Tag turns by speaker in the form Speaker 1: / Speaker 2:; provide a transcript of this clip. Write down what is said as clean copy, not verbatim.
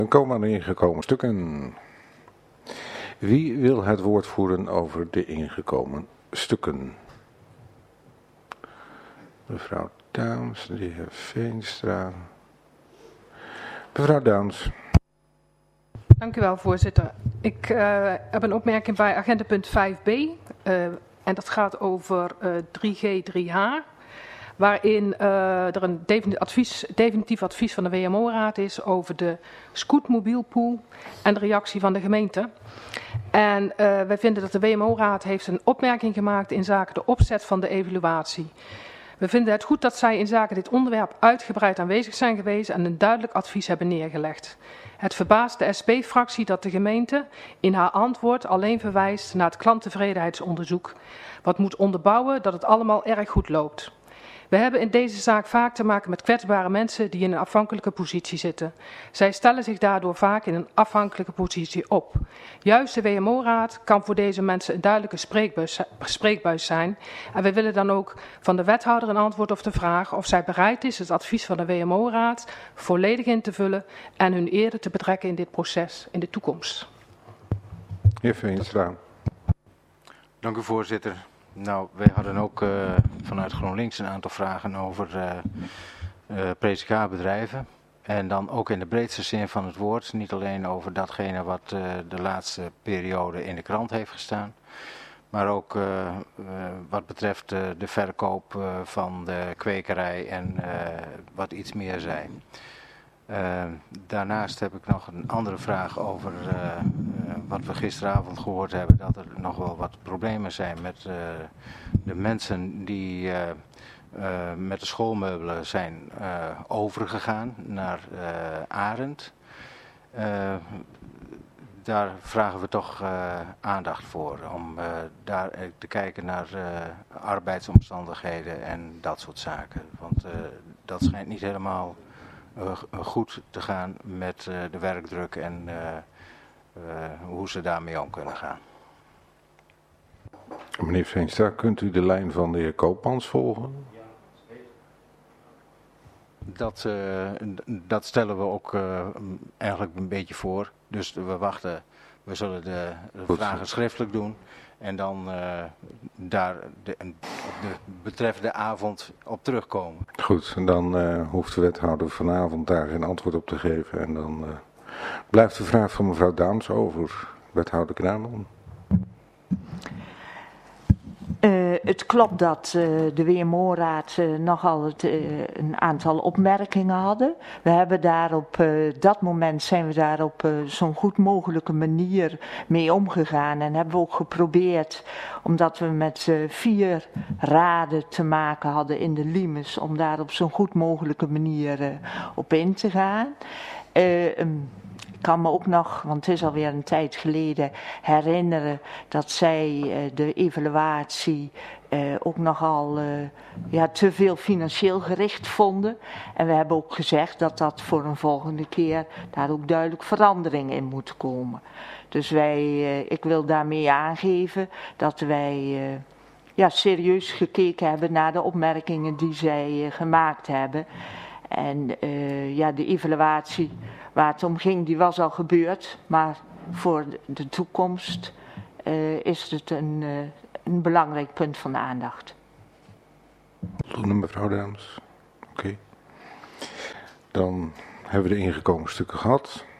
Speaker 1: Dan komen we aan de ingekomen stukken. Wie wil het woord voeren over de ingekomen stukken? Mevrouw Daams, de heer Veenstra. Mevrouw Daams.
Speaker 2: Dank u wel, voorzitter. Ik heb een opmerking bij agenda punt 5b. En dat gaat over 3G, 3H. Waarin er een definitief advies van de WMO-raad is over de scootmobielpool en de reactie van de gemeente. En wij vinden dat de WMO-raad heeft een opmerking gemaakt in zaken de opzet van de evaluatie. We vinden het goed dat zij in zaken dit onderwerp uitgebreid aanwezig zijn geweest en een duidelijk advies hebben neergelegd. Het verbaast de SP-fractie dat de gemeente in haar antwoord alleen verwijst naar het klanttevredenheidsonderzoek, wat moet onderbouwen dat het allemaal erg goed loopt. We hebben in deze zaak vaak te maken met kwetsbare mensen die in een afhankelijke positie zitten. Zij stellen zich daardoor vaak in een afhankelijke positie op. Juist de WMO-raad kan voor deze mensen een duidelijke spreekbuis zijn. En we willen dan ook van de wethouder een antwoord op de vraag of zij bereid is het advies van de WMO-raad volledig in te vullen en hun eerder te betrekken in dit proces in de toekomst.
Speaker 1: Heer Veenstra.
Speaker 3: Dank u, voorzitter. Nou, wij hadden ook vanuit GroenLinks een aantal vragen over PCK-bedrijven. En dan ook in de breedste zin van het woord. Niet alleen over datgene wat de laatste periode in de krant heeft gestaan. Maar ook wat betreft de verkoop van de kwekerij en wat iets meer zei. Daarnaast heb ik nog een andere vraag over wat we gisteravond gehoord hebben. Dat er nog wel wat problemen zijn met de mensen die met de schoolmeubelen zijn overgegaan naar Arend. Daar vragen we toch aandacht voor. Om daar te kijken naar arbeidsomstandigheden en dat soort zaken. Want dat schijnt niet helemaal goed te gaan met de werkdruk en hoe ze daarmee om kunnen gaan.
Speaker 1: Meneer Veenstra, kunt u de lijn van de heer Koopmans volgen?
Speaker 3: Dat stellen we ook eigenlijk een beetje voor. Dus we wachten, we zullen de vragen schriftelijk doen. En dan daar de betreffende avond op terugkomen.
Speaker 1: Goed, en dan hoeft de wethouder vanavond daar geen antwoord op te geven. En dan blijft de vraag van mevrouw Daams over. Wethouder Kramer.
Speaker 4: Het klopt dat de WMO-raad nogal een aantal opmerkingen hadden. We hebben daar op dat moment zijn we daar op zo'n goed mogelijke manier mee omgegaan. En hebben we ook geprobeerd, omdat we met 4 raden te maken hadden in de Limes, om daar op zo'n goed mogelijke manier op in te gaan. Ik kan me ook nog, want het is alweer een tijd geleden, herinneren dat zij de evaluatie ook nogal te veel financieel gericht vonden. En we hebben ook gezegd dat dat voor een volgende keer daar ook duidelijk verandering in moet komen. Dus ik wil daarmee aangeven dat wij serieus gekeken hebben naar de opmerkingen die zij gemaakt hebben. En de evaluatie waar het om ging, die was al gebeurd. Maar voor de toekomst is het een belangrijk punt van de aandacht.
Speaker 1: Voldoende, mevrouw Daams. Oké. Dan hebben we de ingekomen stukken gehad.